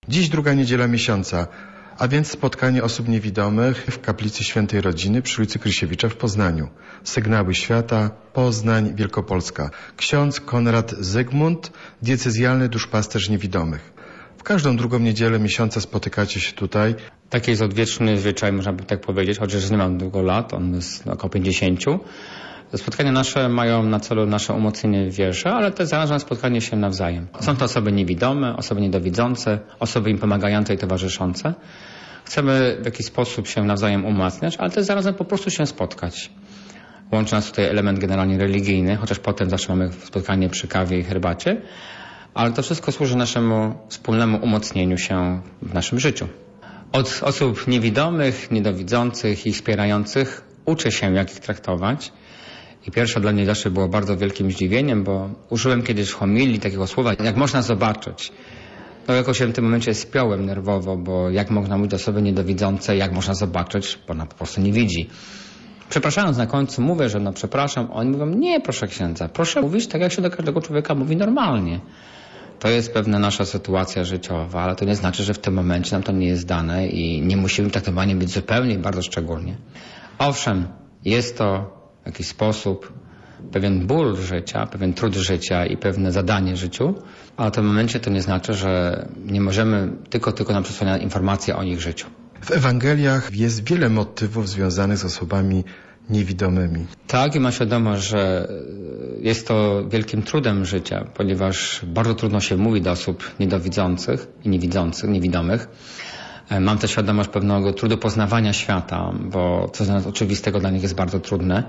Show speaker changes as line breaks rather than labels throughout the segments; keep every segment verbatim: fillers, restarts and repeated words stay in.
Dziś druga niedziela miesiąca, a więc spotkanie osób niewidomych w kaplicy Świętej Rodziny przy ulicy Krysiewicza w Poznaniu. Sygnały Świata, Poznań, Wielkopolska. Ksiądz Konrad Zygmunt, diecezjalny duszpasterz niewidomych. W każdą drugą niedzielę miesiąca spotykacie się tutaj.
Taki jest odwieczny zwyczaj, można by tak powiedzieć, chociaż nie mam długo lat, on jest około pięćdziesięciu. Spotkania nasze mają na celu nasze umocnienie wierze, ale też zarazem spotkanie się nawzajem. Są to osoby niewidome, osoby niedowidzące, osoby im pomagające i towarzyszące. Chcemy w jakiś sposób się nawzajem umacniać, ale też zarazem po prostu się spotkać. Łączy nas tutaj element generalnie religijny, chociaż potem zawsze mamy spotkanie przy kawie i herbacie, ale to wszystko służy naszemu wspólnemu umocnieniu się w naszym życiu. Od osób niewidomych, niedowidzących i wspierających uczę się, jak ich traktować. I pierwsze dla mnie zawsze było bardzo wielkim zdziwieniem, bo użyłem kiedyś w homilii takiego słowa, jak można zobaczyć. No jakoś się w tym momencie spiąłem nerwowo, bo jak można mówić do osoby niedowidzącej, jak można zobaczyć, bo ona po prostu nie widzi. Przepraszając na końcu mówię, że no przepraszam, oni mówią, nie proszę księdza, proszę mówić tak, jak się do każdego człowieka mówi normalnie. To jest pewna nasza sytuacja życiowa, ale to nie znaczy, że w tym momencie nam to nie jest dane i nie musimy traktowani być zupełnie i bardzo szczególnie. Owszem, jest to w jakiś sposób pewien ból życia, pewien trud życia i pewne zadanie życiu, ale w tym momencie to nie znaczy, że nie możemy tylko, tylko nam przysłaniać informacje o ich życiu.
W Ewangeliach jest wiele motywów związanych z osobami niewidomymi.
Tak, i mam świadomość, że jest to wielkim trudem życia, ponieważ bardzo trudno się mówi do osób niedowidzących i niewidzących, niewidomych. Mam też świadomość pewnego trudu poznawania świata, bo coś oczywistego dla nich jest bardzo trudne.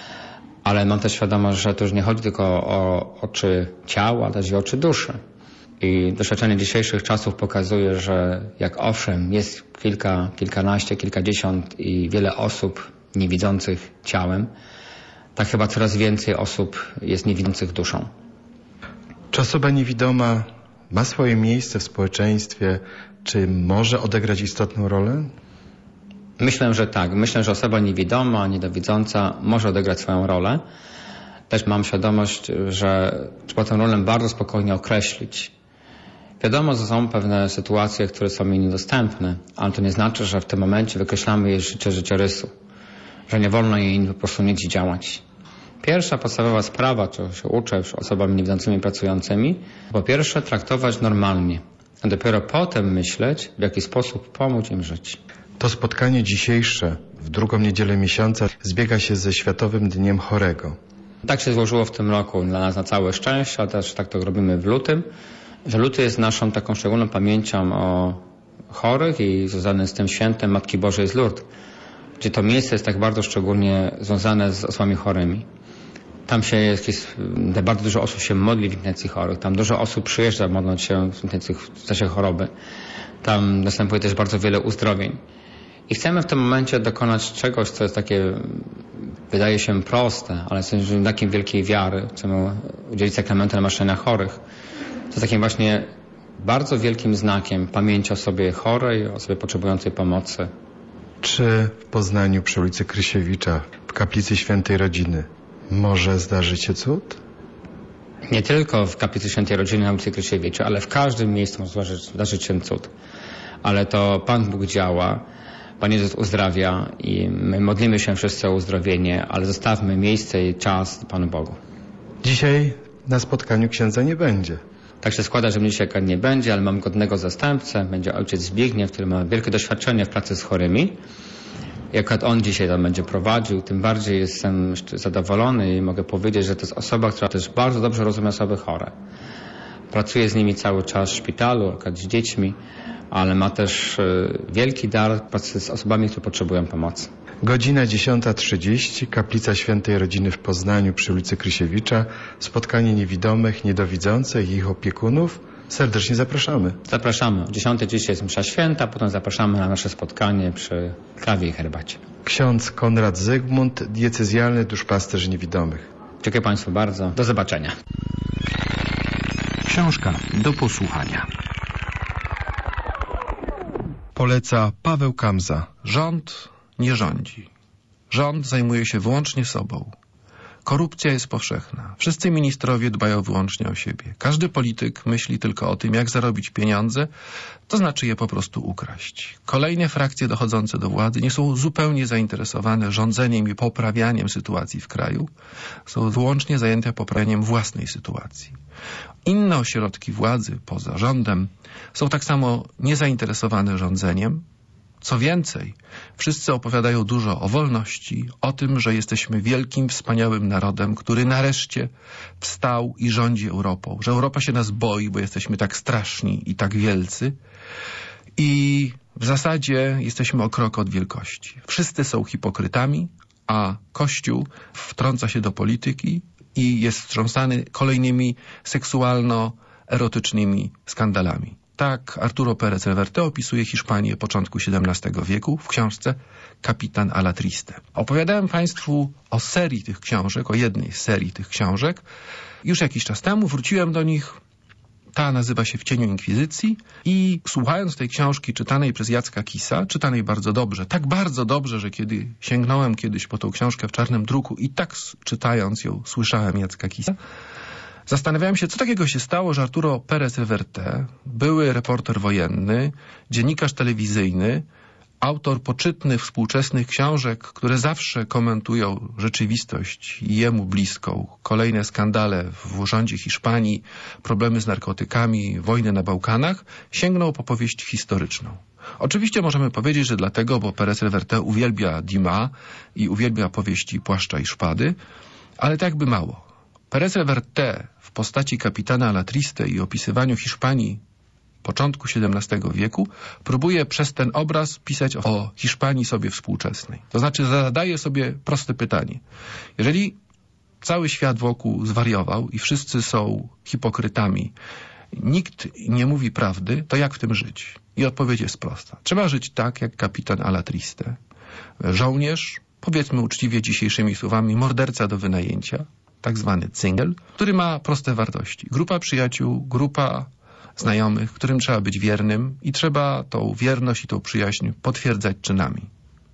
Ale mam też świadomość, że to już nie chodzi tylko o oczy ciała, ale też i oczy duszy. I doświadczenie dzisiejszych czasów pokazuje, że jak owszem jest kilka, kilkanaście, kilkadziesiąt i wiele osób niewidzących ciałem, tak chyba coraz więcej osób jest niewidzących duszą.
Czy osoba niewidoma ma swoje miejsce w społeczeństwie? Czy może odegrać istotną rolę?
Myślę, że tak. Myślę, że osoba niewidoma, niedowidząca może odegrać swoją rolę. Też mam świadomość, że trzeba tę rolę bardzo spokojnie określić. Wiadomo, że są pewne sytuacje, które są mi niedostępne, ale to nie znaczy, że w tym momencie wykreślamy jej życie życiorysu, że nie wolno jej po prostu nic działać. Pierwsza podstawowa sprawa, czego się uczę osobami niewidzącymi pracującymi, po pierwsze traktować normalnie, a dopiero potem myśleć, w jaki sposób pomóc im żyć.
To spotkanie dzisiejsze, w drugą niedzielę miesiąca, zbiega się ze Światowym Dniem Chorego.
Tak się złożyło w tym roku dla nas na całe szczęście, a też tak to robimy w lutym, że luty jest naszą taką szczególną pamięcią o chorych i związanym z tym świętem Matki Bożej z Lourdes, gdzie to miejsce jest tak bardzo szczególnie związane z osobami chorymi. Tam się jest, jest bardzo dużo osób się modli w intencji chorych, tam dużo osób przyjeżdża modląc się w intencji w czasie choroby. Tam następuje też bardzo wiele uzdrowień. I chcemy w tym momencie dokonać czegoś, co jest takie, wydaje się proste, ale jest takim wielkiej wiary. Chcemy udzielić sakramentu namaszczenia chorych. To jest takim właśnie bardzo wielkim znakiem pamięci o osobie chorej, o osobie potrzebującej pomocy.
Czy w Poznaniu przy ulicy Krysiewicza, w kaplicy Świętej Rodziny, może zdarzyć się cud?
Nie tylko w kaplicy Świętej Rodziny na ulicy Krysiewicza, ale w każdym miejscu może zdarzyć, zdarzyć się cud. Ale to Pan Bóg działa, Pan Jezus uzdrawia i my modlimy się wszyscy o uzdrowienie, ale zostawmy miejsce i czas Panu Bogu.
Dzisiaj na spotkaniu księdza nie będzie.
Tak się składa, że mnie dzisiaj nie będzie, ale mam godnego zastępcę. Będzie ojciec Zbigniew, który ma wielkie doświadczenie w pracy z chorymi. I akurat on dzisiaj tam będzie prowadził, tym bardziej jestem zadowolony i mogę powiedzieć, że to jest osoba, która też bardzo dobrze rozumie osoby chore. Pracuje z nimi cały czas w szpitalu, akurat z dziećmi, ale ma też wielki dar pracy z osobami, które potrzebują pomocy.
Godzina dziesiąta trzydzieści, kaplica Świętej Rodziny w Poznaniu przy ulicy Krysiewicza. Spotkanie niewidomych, niedowidzących i ich opiekunów. Serdecznie zapraszamy.
Zapraszamy. O dziesiątej dzisiaj jest msza święta, potem zapraszamy na nasze spotkanie przy kawie i herbacie.
Ksiądz Konrad Zygmunt, diecezjalny duszpasterz niewidomych.
Dziękuję Państwu bardzo. Do zobaczenia.
Książka do posłuchania.
Poleca Paweł Kamza.
Rząd nie rządzi. Rząd zajmuje się wyłącznie sobą.
Korupcja jest powszechna. Wszyscy ministrowie dbają wyłącznie o siebie. Każdy polityk myśli tylko o tym, jak zarobić pieniądze, to znaczy je po prostu ukraść. Kolejne frakcje dochodzące do władzy nie są zupełnie zainteresowane rządzeniem i poprawianiem sytuacji w kraju. Są wyłącznie zajęte poprawianiem własnej sytuacji. Inne ośrodki władzy poza rządem są tak samo niezainteresowane rządzeniem. Co więcej, wszyscy opowiadają dużo o wolności, o tym, że jesteśmy wielkim, wspaniałym narodem, który nareszcie wstał i rządzi Europą, że Europa się nas boi, bo jesteśmy tak straszni i tak wielcy i w zasadzie jesteśmy o krok od wielkości. Wszyscy są hipokrytami, a Kościół wtrąca się do polityki i jest wstrząsany kolejnymi seksualno-erotycznymi skandalami. Tak Arturo Pérez Reverte opisuje Hiszpanię początku siedemnastego wieku w książce Kapitan a la Triste. Opowiadałem Państwu o serii tych książek, o jednej z serii tych książek. Już jakiś czas temu wróciłem do nich. Ta nazywa się W cieniu inkwizycji i słuchając tej książki czytanej przez Jacka Kisa, czytanej bardzo dobrze, tak bardzo dobrze, że kiedy sięgnąłem kiedyś po tą książkę w czarnym druku i tak czytając ją słyszałem Jacka Kisa, zastanawiałem się, co takiego się stało, że Arturo Pérez Reverte, były reporter wojenny, dziennikarz telewizyjny, autor poczytnych współczesnych książek, które zawsze komentują rzeczywistość jemu bliską, kolejne skandale w rządzie Hiszpanii, problemy z narkotykami, wojny na Bałkanach, sięgnął po powieść historyczną. Oczywiście możemy powiedzieć, że dlatego, bo Pérez Reverte uwielbia Dumas i uwielbia powieści Płaszcza i Szpady, ale tak by mało. Pérez Reverte w postaci kapitana a la Triste i opisywaniu Hiszpanii początku siedemnastego wieku próbuje przez ten obraz pisać o Hiszpanii sobie współczesnej. To znaczy zadaje sobie proste pytanie. Jeżeli cały świat wokół zwariował i wszyscy są hipokrytami, nikt nie mówi prawdy, to jak w tym żyć? I odpowiedź jest prosta. Trzeba żyć tak, jak kapitan a la Triste. Żołnierz, powiedzmy uczciwie dzisiejszymi słowami, morderca do wynajęcia, tak zwany cyngel, który ma proste wartości. Grupa przyjaciół, grupa znajomych, którym trzeba być wiernym i trzeba tą wierność i tą przyjaźń potwierdzać czynami.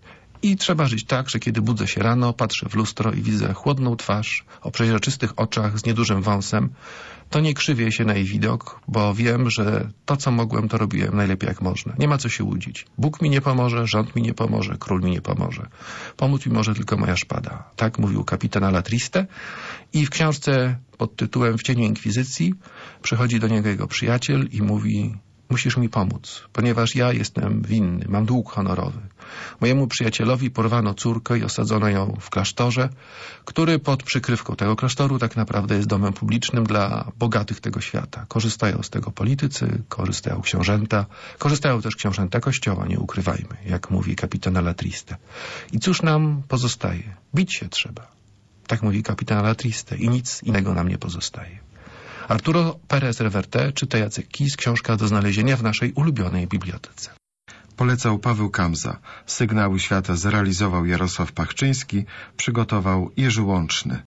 I trzeba żyć tak, że kiedy budzę się rano, patrzę w lustro i widzę chłodną twarz o przeźroczystych oczach z niedużym wąsem, to nie krzywię się na jej widok, bo wiem, że to, co mogłem, to robiłem najlepiej jak można. Nie ma co się łudzić. Bóg mi nie pomoże, rząd mi nie pomoże, król mi nie pomoże. Pomóc mi może tylko moja szpada. Tak mówił kapitan a la Triste i w książce pod tytułem W cieniu inkwizycji przychodzi do niego jego przyjaciel i mówi: musisz mi pomóc, ponieważ ja jestem winny, mam dług honorowy. Mojemu przyjacielowi porwano córkę i osadzono ją w klasztorze, który pod przykrywką tego klasztoru tak naprawdę jest domem publicznym dla bogatych tego świata. Korzystają z tego politycy, korzystają książęta, korzystają też książęta kościoła, nie ukrywajmy, jak mówi kapitan a la Triste. I cóż nam pozostaje? Bić się trzeba. Tak mówi kapitan a la Triste i nic innego nam nie pozostaje. Arturo Pérez Reverte czyta Jacek Kis, książka do znalezienia w naszej ulubionej bibliotece.
Polecał Paweł Kamza. Sygnały świata zrealizował Jarosław Pachczyński, przygotował Jerzy Łączny.